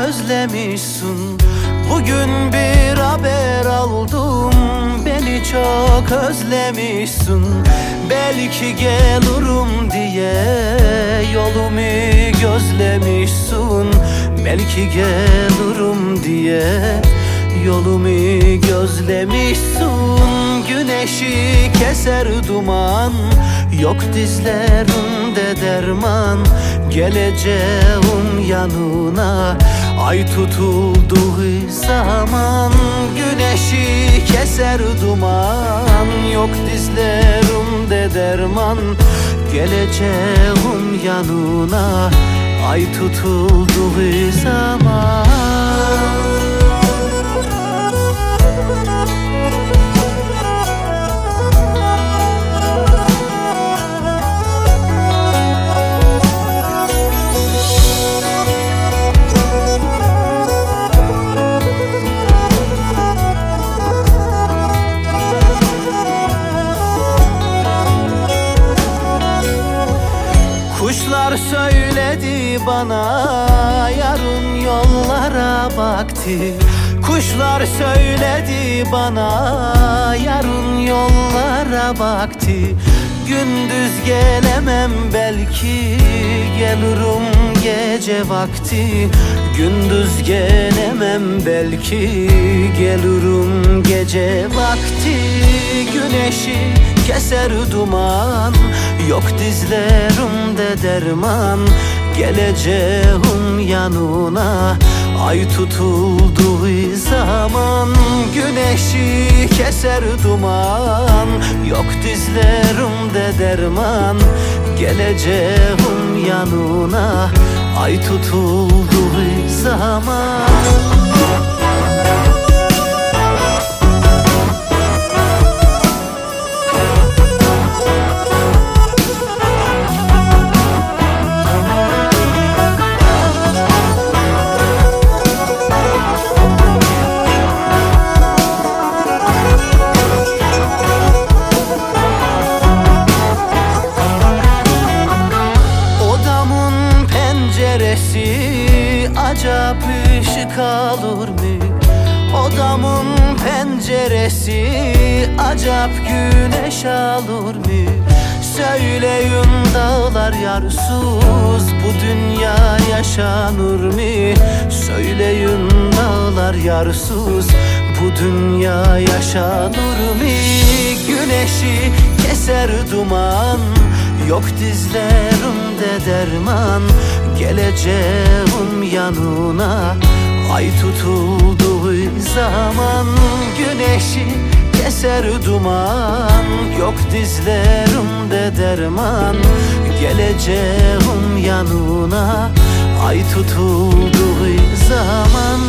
özlemişsin. Bugün bir haber aldım, beni çok özlemişsin. Belki gelirim diye yolumu gözlemişsin. Belki gelirim diye yolumu gözlemişsin. Güneşi keser duman, yok dizlerimde derman. Geleceğim yanına, ay tutulduğu zaman. Güneşi keser duman, yok dizlerimde derman. Geleceğim yanına, ay tutulduğu zaman. Kuşlar söyledi bana, yarın yollara baktı. Kuşlar söyledi bana, yarın yollara baktı. Gündüz gelemem belki, gelirim gece vakti. Gündüz gelemem belki, gelirim gece vakti. Güneşi keser duman, yok dizlerimde derman. Geleceğim yanına, ay tutulduğu zaman. Güneşi keser duman, yok dizlerimde derman. Geleceğim yanına, ay tutulduğu zaman. Acap ışık alır mı? Odamın penceresi acap güneş alır mı? Söyleyin dağlar yarsız, bu dünya yaşanır mı? Söyleyin dağlar yarsız, bu dünya yaşanır mı? Güneşi keser duman, yok dizlerimde derman. Geleceğim yanına, ay tutulduğu zaman. Güneşi keser duman, yok dizlerimde derman. Geleceğim yanına, ay tutulduğu zaman.